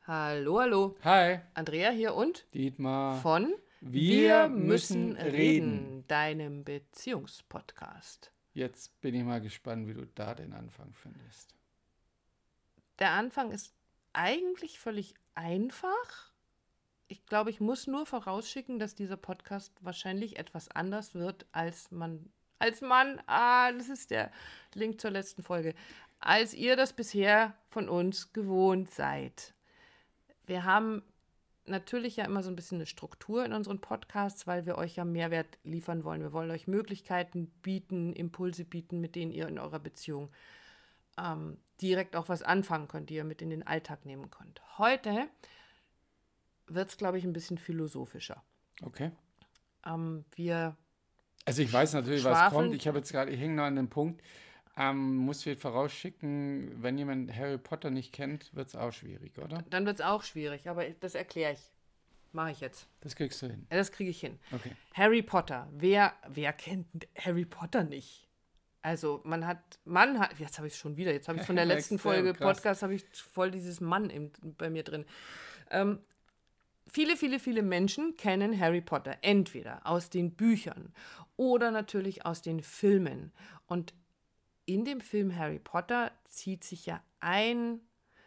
Hallo, hallo. Hi, Andrea hier und Dietmar. von Wir müssen reden. deinem Beziehungspodcast. Jetzt bin ich mal gespannt, wie du da den Anfang findest. Der Anfang ist eigentlich völlig einfach. Ich glaube, ich muss nur vorausschicken, dass dieser Podcast wahrscheinlich etwas anders wird, das ist der Link zur letzten Folge, als ihr das bisher von uns gewohnt seid. Wir haben natürlich ja immer so ein bisschen eine Struktur in unseren Podcasts, weil wir euch ja Mehrwert liefern wollen. Wir wollen euch Möglichkeiten bieten, Impulse bieten, mit denen ihr in eurer Beziehung direkt auch was anfangen könnt, die ihr mit in den Alltag nehmen könnt. Heute wird es, glaube ich, ein bisschen philosophischer. Okay. Wir Also ich weiß natürlich, was schwafeln. kommt. Ich hänge noch an dem Punkt. Muss wir vorausschicken, wenn jemand Harry Potter nicht kennt, wird es auch schwierig, oder? Dann wird es auch schwierig, aber das erkläre ich. Mache ich jetzt. Das kriegst du hin. Ja, das kriege ich hin. Okay. Harry Potter. Wer kennt Harry Potter nicht? Also jetzt habe ich es schon wieder, jetzt habe ich von der letzten Folge Krass. Podcast, habe ich voll dieses Mann bei mir drin. Viele Menschen kennen Harry Potter entweder aus den Büchern oder natürlich aus den Filmen. Und in dem Film Harry Potter zieht sich ja ein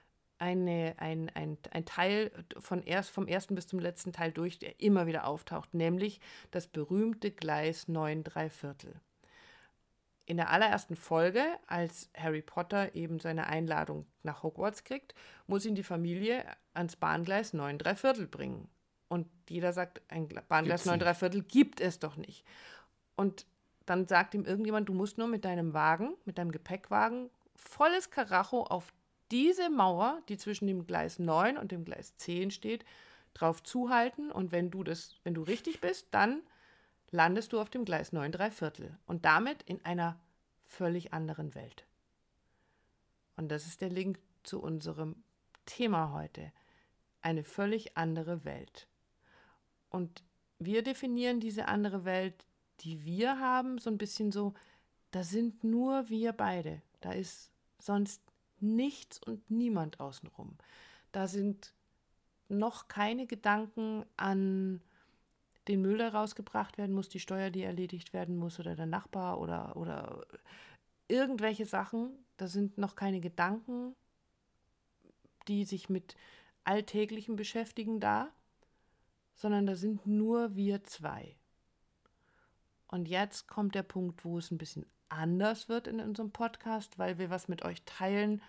Teil vom ersten bis zum letzten Teil durch, der immer wieder auftaucht, nämlich das berühmte Gleis 9¾ In der allerersten Folge, als Harry Potter eben seine Einladung nach Hogwarts kriegt, muss ihn die Familie ans Bahngleis 9¾ bringen. Und jeder sagt, ein Bahngleis 9¾ gibt es doch nicht. Und dann sagt ihm irgendjemand, du musst nur mit deinem Gepäckwagen, volles Karacho auf diese Mauer, die zwischen dem Gleis 9 und dem Gleis 10 steht, drauf zuhalten. Und wenn du richtig bist, dann landest du auf dem Gleis 9¾ und damit in einer völlig anderen Welt. Und das ist der Link zu unserem Thema heute. Eine völlig andere Welt. Und wir definieren diese andere Welt, die wir haben, so ein bisschen so, da sind nur wir beide. Da ist sonst nichts und niemand außenrum. Da sind noch keine Gedanken an den Müll, der rausgebracht werden muss, die Steuer, die erledigt werden muss oder der Nachbar oder irgendwelche Sachen. Da sind noch keine Gedanken, die sich mit Alltäglichem beschäftigen da, sondern da sind nur wir zwei. Und jetzt kommt der Punkt, wo es ein bisschen anders wird in unserem Podcast, weil wir was mit euch teilen,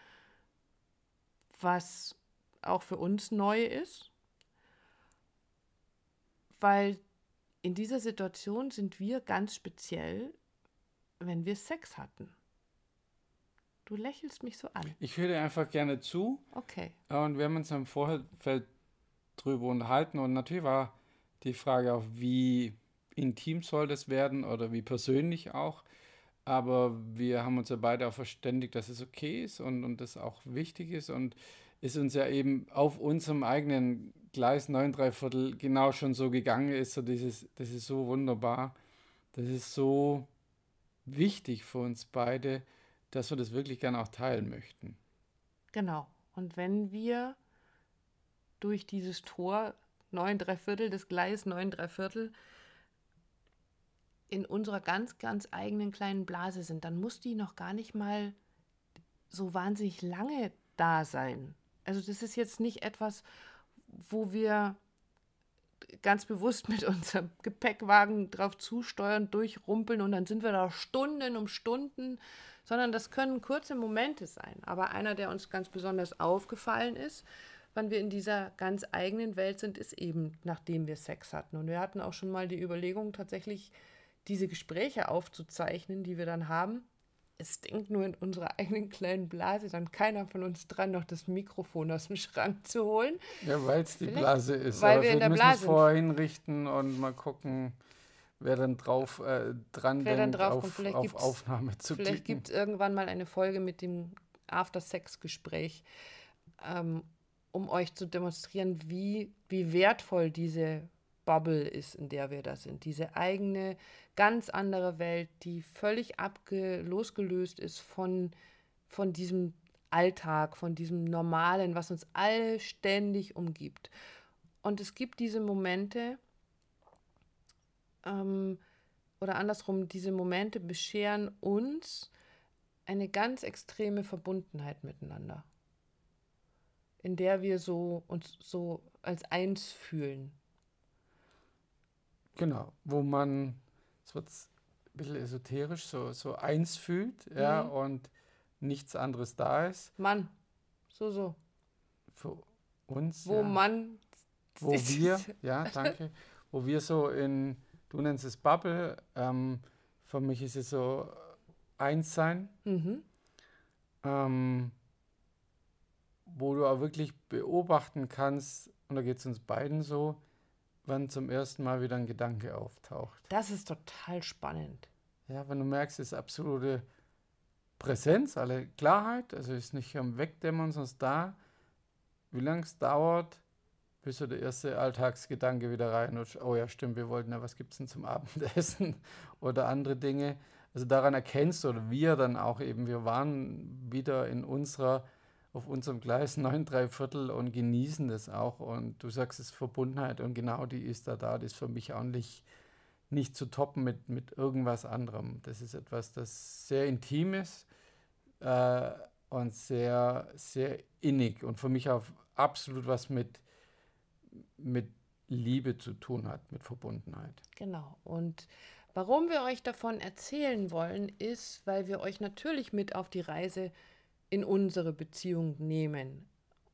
was auch für uns neu ist. Weil in dieser Situation sind wir ganz speziell, wenn wir Sex hatten. Du lächelst mich so an. Ich höre dir einfach gerne zu. Okay. Und wir haben uns im Vorfeld drüber unterhalten. Und natürlich war die Frage auch, wie intim soll das werden oder wie persönlich auch. Aber wir haben uns ja beide auch verständigt, dass es okay ist und das auch wichtig ist und es uns ja eben auf unserem eigenen Gleis 9¾ genau schon so gegangen ist. So das ist so wunderbar. Das ist so wichtig für uns beide, dass wir das wirklich gerne auch teilen möchten. Genau. Und wenn wir durch dieses Tor 9¾ das Gleis 9¾ in unserer ganz, ganz eigenen kleinen Blase sind, dann muss die noch gar nicht mal so wahnsinnig lange da sein. Also das ist jetzt nicht etwas, wo wir ganz bewusst mit unserem Gepäckwagen drauf zusteuern, durchrumpeln und dann sind wir da Stunden um Stunden, sondern das können kurze Momente sein. Aber einer, der uns ganz besonders aufgefallen ist, wann wir in dieser ganz eigenen Welt sind, ist eben, nachdem wir Sex hatten. Und wir hatten auch schon mal die Überlegung, tatsächlich diese Gespräche aufzuzeichnen, die wir dann haben. Es denkt nur in unserer eigenen kleinen Blase dann keiner von uns dran, noch das Mikrofon aus dem Schrank zu holen. Ja, weil es die Vielleicht, Blase ist. weil Aber wir in vielleicht der müssen wir es Blase vorher hinrichten und mal gucken, wer dann dran wer dann denkt, drauf kommt. auf Aufnahme zu Vielleicht klicken. gibt es irgendwann mal eine Folge mit dem After-Sex-Gespräch, um euch zu demonstrieren, wie wertvoll diese Bubble ist, in der wir da sind. Diese eigene, ganz andere Welt, die völlig losgelöst ist von diesem Alltag, von diesem Normalen, was uns alle ständig umgibt. Und es gibt diese Momente, oder andersrum, diese Momente bescheren uns eine ganz extreme Verbundenheit miteinander, in der wir uns so als eins fühlen. Genau, wo man, es wird ein bisschen esoterisch, so eins fühlt, ja, und nichts anderes da ist Mann, so. für uns, Wo ja, man. wo wir, ja, danke, wo wir so du nennst es Bubble, für mich ist es so eins sein, ähm, wo du auch wirklich beobachten kannst, und da geht es uns beiden so, wann zum ersten Mal wieder ein Gedanke auftaucht. Das ist total spannend. Ja, wenn du merkst, es ist absolute Präsenz, alle Klarheit, also ist nicht am Wegdämmern, sondern ist da. Wie lange es dauert, bis so der erste Alltagsgedanke wieder reinrutscht. Oh ja, stimmt, wir wollten ja, was gibt es denn zum Abendessen oder andere Dinge. Also daran erkennst du, oder wir dann auch eben, wir waren wieder auf unserem Gleis 9 3/4 und genießen das auch. Und du sagst, es ist Verbundenheit und genau die ist da. Die ist für mich auch nicht zu toppen mit irgendwas anderem. Das ist etwas, das sehr intim ist und sehr, sehr innig und für mich auch absolut was mit Liebe zu tun hat, mit Verbundenheit. Genau. Und warum wir euch davon erzählen wollen, ist, weil wir euch natürlich mit auf die Reise in unsere Beziehung nehmen,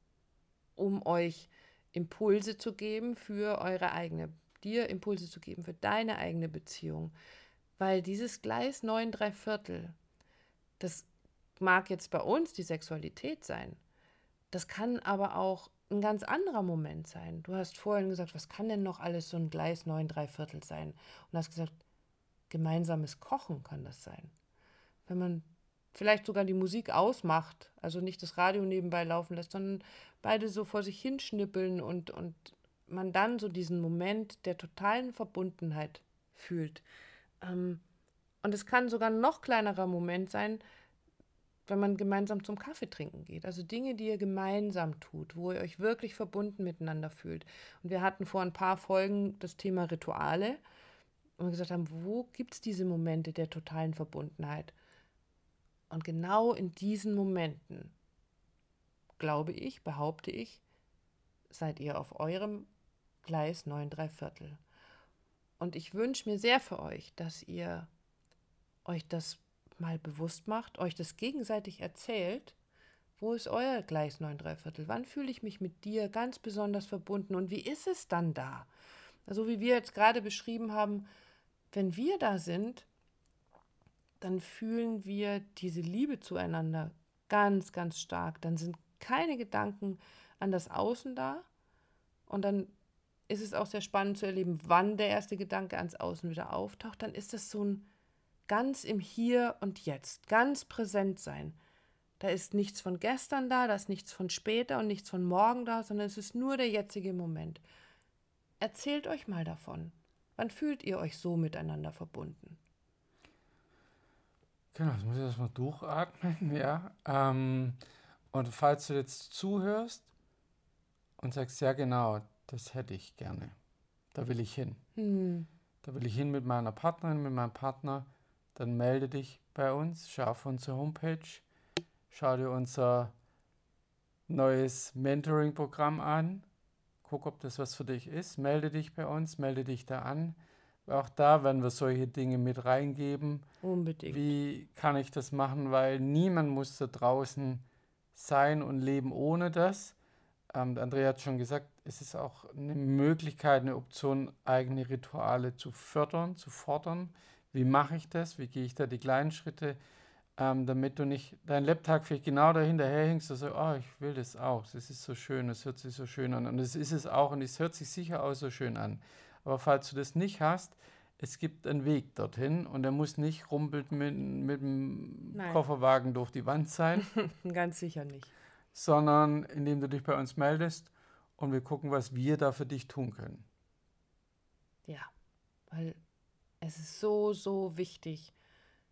um euch Impulse zu geben für eure eigene, dir Impulse zu geben für deine eigene Beziehung. Weil dieses Gleis 9 3/4, das mag jetzt bei uns die Sexualität sein. Das kann aber auch ein ganz anderer Moment sein. Du hast vorhin gesagt, was kann denn noch alles so ein Gleis 9 3/4 sein? Und hast gesagt, gemeinsames Kochen kann das sein. Wenn man vielleicht sogar die Musik ausmacht, also nicht das Radio nebenbei laufen lässt, sondern beide so vor sich hinschnippeln und man dann so diesen Moment der totalen Verbundenheit fühlt. Und es kann sogar ein noch kleinerer Moment sein, wenn man gemeinsam zum Kaffee trinken geht. Also Dinge, die ihr gemeinsam tut, wo ihr euch wirklich verbunden miteinander fühlt. Und wir hatten vor ein paar Folgen das Thema Rituale und wir gesagt haben, wo gibt es diese Momente der totalen Verbundenheit? Und genau in diesen Momenten, glaube ich, behaupte ich, seid ihr auf eurem Gleis 9 3/4. Und ich wünsche mir sehr für euch, dass ihr euch das mal bewusst macht, euch das gegenseitig erzählt. Wo ist euer Gleis 9 3/4? Wann fühle ich mich mit dir ganz besonders verbunden und wie ist es dann da? Also wie wir jetzt gerade beschrieben haben, wenn wir da sind, dann fühlen wir diese Liebe zueinander ganz, ganz stark. Dann sind keine Gedanken an das Außen da und dann ist es auch sehr spannend zu erleben, wann der erste Gedanke ans Außen wieder auftaucht. Dann ist es so ein ganz im Hier und Jetzt, ganz präsent sein. Da ist nichts von gestern da, da ist nichts von später und nichts von morgen da, sondern es ist nur der jetzige Moment. Erzählt euch mal davon. Wann fühlt ihr euch so miteinander verbunden? Genau, das muss ich erstmal durchatmen, ja. Und falls du jetzt zuhörst und sagst, ja genau, das hätte ich gerne, da will ich hin. Da will ich hin mit meiner Partnerin, mit meinem Partner, dann melde dich bei uns, schau auf unsere Homepage, schau dir unser neues Mentoring-Programm an, guck, ob das was für dich ist, melde dich bei uns, melde dich da an. Auch da werden wir solche Dinge mit reingeben. Unbedingt. Wie kann ich das machen? Weil niemand muss da draußen sein und leben ohne das. Andrea hat schon gesagt, es ist auch eine Möglichkeit, eine Option, eigene Rituale zu fördern, zu fordern. Wie mache ich das? Wie gehe ich da die kleinen Schritte, damit du nicht deinen Laptop vielleicht genau dahinter hängst und so, oh, ich will das auch. Das ist so schön, das hört sich so schön an. Und das ist es auch und es hört sich sicher auch so schön an. Aber falls du das nicht hast, es gibt einen Weg dorthin und der muss nicht rumpelt mit dem Nein. Kofferwagen durch die Wand sein, Ganz sicher nicht. sondern indem du dich bei uns meldest und wir gucken, was wir da für dich tun können. Ja, weil es ist so, so wichtig,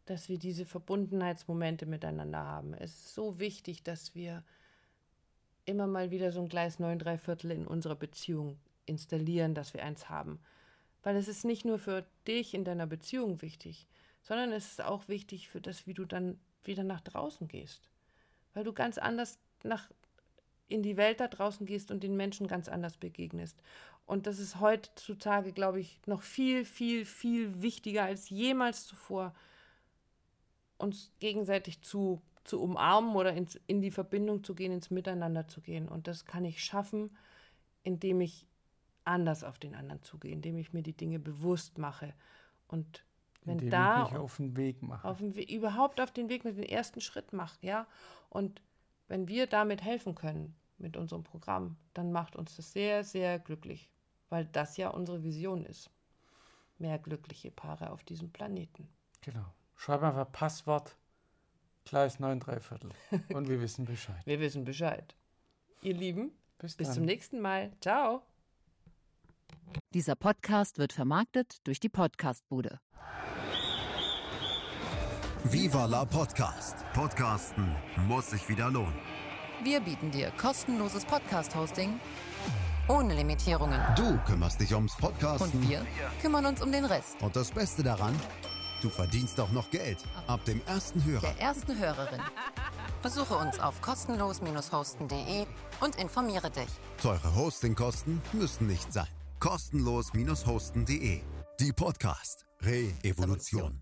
dass wir diese Verbundenheitsmomente miteinander haben. Es ist so wichtig, dass wir immer mal wieder so ein Gleis 9 3/4 in unserer Beziehung installieren, dass wir eins haben. Weil es ist nicht nur für dich in deiner Beziehung wichtig, sondern es ist auch wichtig für das, wie du dann wieder nach draußen gehst. Weil du ganz anders in die Welt da draußen gehst und den Menschen ganz anders begegnest. Und das ist heutzutage, glaube ich, noch viel, viel, viel wichtiger als jemals zuvor, uns gegenseitig zu umarmen oder in die Verbindung zu gehen, ins Miteinander zu gehen. Und das kann ich schaffen, indem ich anders auf den anderen zugehe, indem ich mir die Dinge bewusst mache. Und wenn Indem da ich mich auf den Weg mache. Überhaupt auf den Weg mit dem ersten Schritt mache, ja. Und wenn wir damit helfen können, mit unserem Programm, dann macht uns das sehr, sehr glücklich, weil das ja unsere Vision ist. Mehr glückliche Paare auf diesem Planeten. Genau. Schreib einfach Passwort Gleis 9 3/4 und wir wissen Bescheid. Wir wissen Bescheid. Ihr Lieben, bis dann. zum nächsten Mal. Ciao. Dieser Podcast wird vermarktet durch die Podcast-Bude. Viva la Podcast. Podcasten muss sich wieder lohnen. Wir bieten dir kostenloses Podcast-Hosting ohne Limitierungen. Du kümmerst dich ums Podcasten. Und wir kümmern uns um den Rest. Und das Beste daran, du verdienst auch noch Geld. Ab dem ersten Hörer. Der ersten Hörerin. Besuche uns auf kostenlos-hosten.de und informiere dich. Teure Hostingkosten müssen nicht sein. Kostenlos-hosten.de. Die Podcast Re-Evolution.